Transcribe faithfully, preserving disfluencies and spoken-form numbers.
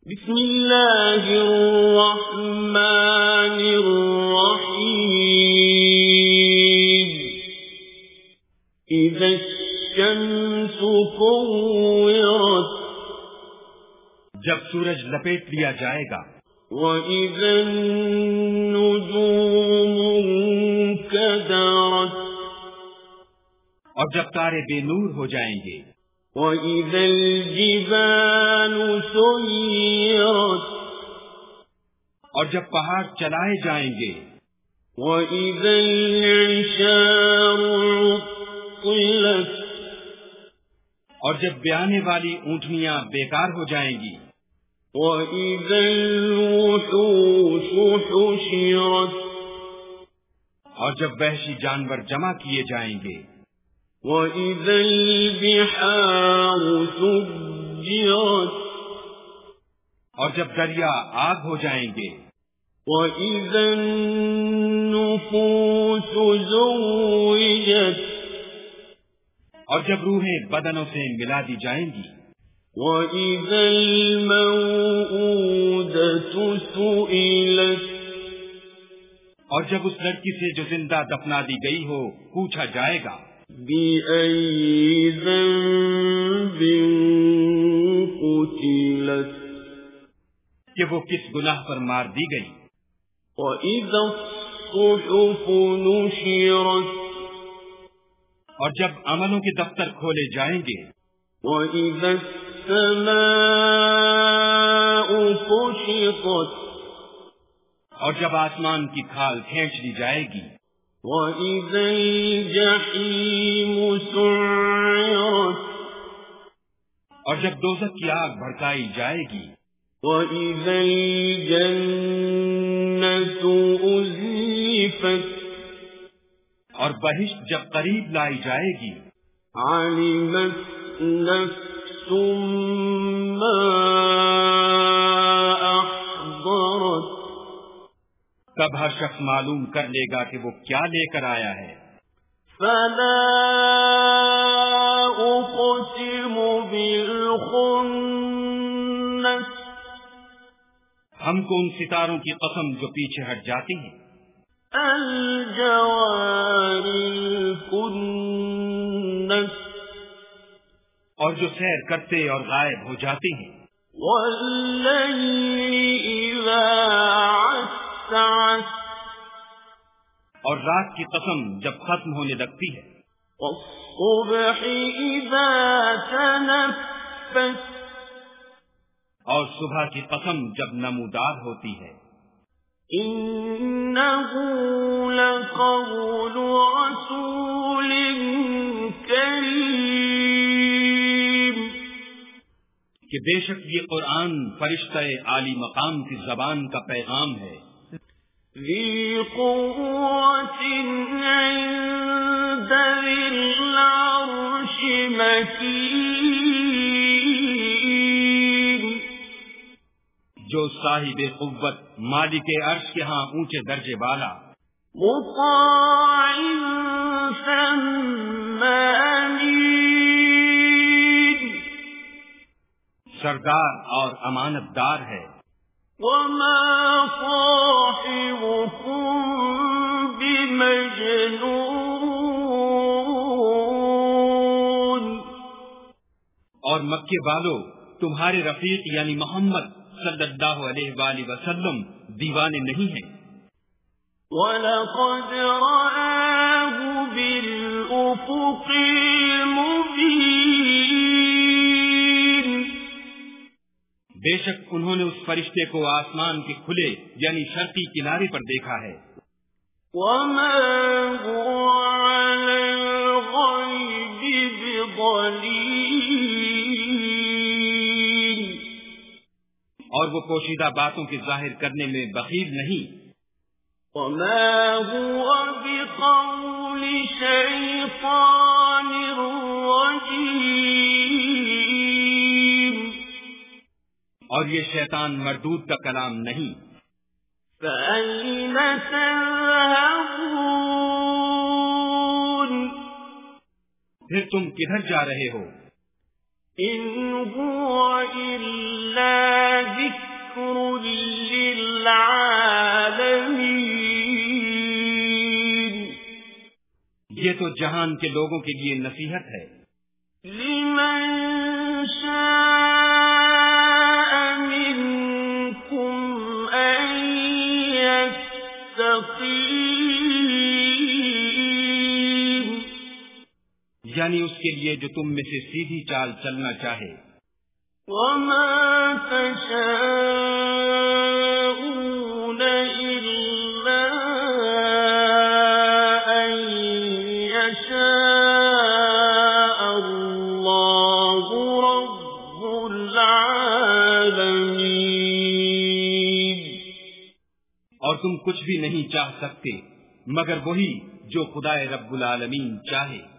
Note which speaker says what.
Speaker 1: بسم اللہ الرحمن الرحیم اذا الشمس كورت
Speaker 2: جب سورج لپیٹ لیا جائے گا،
Speaker 1: وَإِذَا النُّجُومُ انكدرت
Speaker 2: اور جب تارے بے نور ہو جائیں گے،
Speaker 1: وَإِذَا الْجِبَالُ سُيِّرَتْ
Speaker 2: اور جب پہاڑ چلائے جائیں گے،
Speaker 1: وَإِذَا الْعِشَارُ عُطِّلَتْ
Speaker 2: اور جب بیانے والی اونٹنیاں بیکار ہو جائیں گی،
Speaker 1: وَإِذَا الْوُحُوشُ حُشِرَتْ
Speaker 2: اور جب وحشی جانور جمع کیے جائیں گے،
Speaker 1: وَإِذَا الْبِحَارُ سُجِّرَتْ
Speaker 2: اور جب دریا آگ ہو جائیں گے،
Speaker 1: وَإِذَا النُّفُوسُ زُوِّجَتْ
Speaker 2: اور جب روحیں بدنوں سے ملا دی جائیں گی،
Speaker 1: وَإِذَا الْمَوْءُودَةُ سُئِلَتْ
Speaker 2: اور جب اس لڑکی سے جو زندہ دفنا دی گئی ہو پوچھا جائے گا،
Speaker 1: بِأَيِّ ذَنبٍ قُتِلَتْ
Speaker 2: کہ وہ کس گناہ پر مار دی گئی،
Speaker 1: وَإِذَا الصُّحُفُ نُشِرَتْ
Speaker 2: اور جب عملوں کے دفتر کھولے جائیں گے،
Speaker 1: وَإِذَا السَّمَاءُ كُشِطَتْ
Speaker 2: اور جب آسمان کی کھال کھینچ لی جائے گی،
Speaker 1: وَإِذَا الْجَحِيمُ سُعِّرَتْ
Speaker 2: اور جب دوزخ کی آگ بھڑکائی جائے گی،
Speaker 1: وَإِذَا الْجَنَّةُ أُزْلِفَتْ
Speaker 2: اور بہشت جب قریب لائی جائے گی،
Speaker 1: عَلِمَتْ نَفْسٌ مَّا أَحْضَرَتْ
Speaker 2: تب ہر شخص معلوم کر لے گا کہ وہ کیا لے کر آیا ہے۔
Speaker 1: فَلَا أُقْسِمُ بِالْخُنَّسِ
Speaker 2: ہم کو ان ستاروں کی قسم جو پیچھے ہٹ جاتی ہیں،
Speaker 1: الْجَوَارِ الْكُنَّسِ
Speaker 2: اور جو سیر کرتے اور غائب ہو جاتی ہیں،
Speaker 1: وَاللَّيْلِ إِذَا عَسْعَسَ
Speaker 2: اور رات کی قسم جب ختم ہونے لگتی ہے،
Speaker 1: وَالصُّبْحِ إِذَا تَنَفَّسَ
Speaker 2: اور صبح کی قسم جب نمودار ہوتی ہے۔
Speaker 1: إِنَّهُ لَقَوْلُ رَسُولٍ كَرِيمٍ
Speaker 2: کہ بے شک یہ قرآن فرشتہ عالی مقام کی زبان کا پیغام ہے،
Speaker 1: ذِي قُوَّةٍ عِندَ ذِي الْعَرْشِ مَكِينٍ
Speaker 2: جو صاحب قوت مالک عرش کے ہاں اونچے درجے والا،
Speaker 1: مُطَاعٍ ثَمَّ أَمِينٍ
Speaker 2: سردار اور امانت دار ہے۔
Speaker 1: وَمَا صَاحِبُكُم بِمَجْنُونٍ
Speaker 2: اور مکے والو تمہارے رفیق یعنی محمد صلی اللہ علیہ وآلہ وسلم دیوانے نہیں ہیں۔
Speaker 1: وَلَقَدْ رَآهُ بِالْأُفُقِ الْمُبِينِ
Speaker 2: بے شک انہوں نے اس فرشتے کو آسمان کے کھلے یعنی شرقی کنارے پر دیکھا ہے۔
Speaker 1: وَمَا هُوَ عَلَى الْغَيْبِ بِضَنِينٍ
Speaker 2: اور وہ پوشیدہ باتوں کے ظاہر کرنے میں بخیل نہیں۔
Speaker 1: وَمَا هُوَ بِقَوْلِ شَيْطَانٍ رَّجِيمٍ
Speaker 2: اور یہ شیطان مردود کا کلام نہیں۔
Speaker 1: فَأَيْنَ تَذْهَبُونَ
Speaker 2: پھر تم کدھر جا رہے ہو؟
Speaker 1: إن هو إلا ذكر للعالمين
Speaker 2: یہ تو جہان کے لوگوں کے لیے نصیحت ہے.
Speaker 1: لمن شاء منكم أن يستقيم
Speaker 2: یعنی اس کے لیے جو تم میں سے سیدھی چال چلنا چاہے.
Speaker 1: وما تشاءون إلا أن يشاء الله رب العالمين
Speaker 2: اور تم کچھ بھی نہیں چاہ سکتے مگر وہی جو خدائے رب العالمین چاہے.